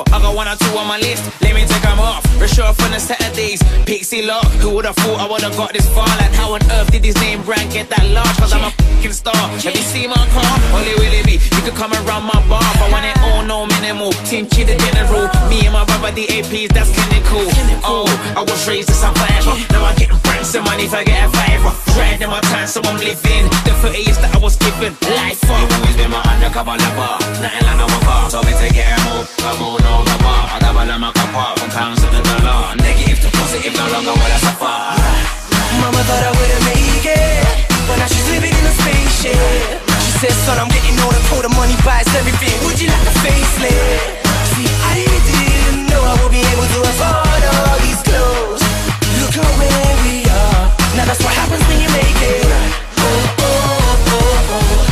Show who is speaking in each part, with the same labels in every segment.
Speaker 1: out. I got 1 or 2 on my list, let me take them off. Reshow on the Saturdays, Pixie Lock. Who would've thought I would've got this far? Like how on earth did his name brand get that large? Cause I'm a fucking star. Have you seen my car? Only will it be. You could come around my bar, but I want it all, no minimal. Team Chi the general. Me and my brother the APs, that's clinical. Oh, I was raised a survivor. Now I'm getting brands and money if I get a fiver. Riding my time, so I'm living the 30 years that I was given. Life for. You've always been my undercover lover. Nothing like no bar. Told me to get him up, come on over bar. I double on my cup up, from pounds to the dollar. Negative to positive, no longer will I suffer.
Speaker 2: Mama thought I wouldn't make it, but now she's living in a spaceship. She said, son, I'm getting older, the money buys everything. Would you like a facelift? See, I didn't know I would be able to afford all these clothes. Look at where we are. Now that's what happens when you make it. Oh, oh, oh, oh, oh.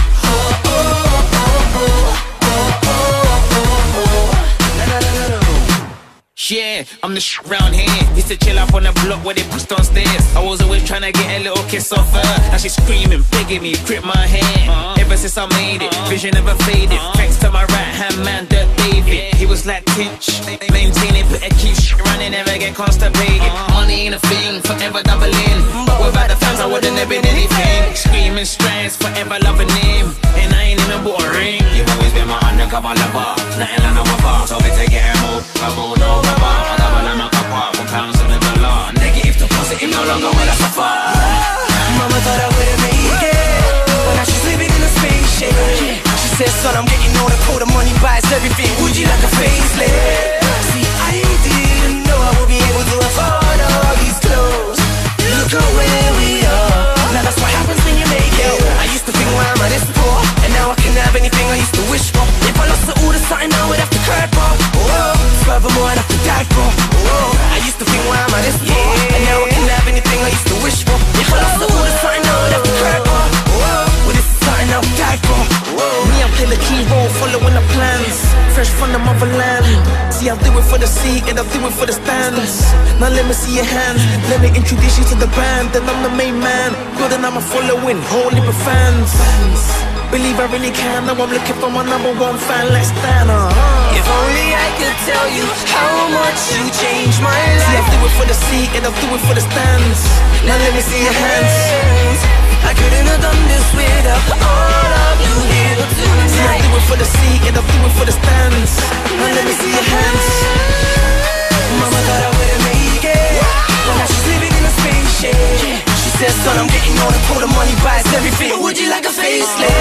Speaker 1: Yeah, I'm the round here. Used to chill up on the block where they pushed on stairs. I was always trying to get a little kiss off her. Now she's screaming, begging me, grip my hand. Ever since I made it, vision never faded. Thanks to my right hand man, Dirt David. He was like Tinch, maintain it, but it keeps running, never get constipated. Money ain't a thing, forever doubling. But without the fans, I wouldn't have been anything. Screaming strands, forever loving him. And I ain't even bought a ring. You've always been my undercover lover. Nothing like no bar. Told me to get him up, come on over. I double on my cup up, from pounds to the dollar. Negative to positive, no longer will I suffer.
Speaker 2: Mama thought I wouldn't make it, but now she's living in a spaceship. She said, son, I'm getting older, the money buys everything. Would you like a facelift? See, I didn't know I would be able to afford all these clothes. Look at where we are. Now that's what happens when you make it. I used to think, why am I this poor? And now I can have anything I used to wish for. If I lost all the something, I would have to cry for. Furthermore, I'd have to die for. I used to think, why am I this poor? And now I can have anything I used to wish for. If I lost all the something, I would have to cry for. Well, this is something I would die for.
Speaker 1: Me, I play the key role, following the plans. Fresh from the motherland. See, I'll do it for the seat and I'll do it for the stands. Now let me see your hands. Let me introduce you to the band. Then I'm the main man. Good and I'm a following, whole heap of fans. Believe I really can. Now I'm looking for my #1 fan like Stan.
Speaker 2: If only I could tell you how much you changed my life.
Speaker 1: See, I'll do it for the seat and I'll do it for the stands. Now let me see your hands.
Speaker 2: I couldn't have done this without all of you here tonight.
Speaker 1: See, I'll do it for the seat and I'll do it for the stands. Now let me see your hands.
Speaker 2: Mama thought I wouldn't make it, but now she's living in a spaceship. She said, son, I'm getting older, the money buys everything. Would you like a facelift?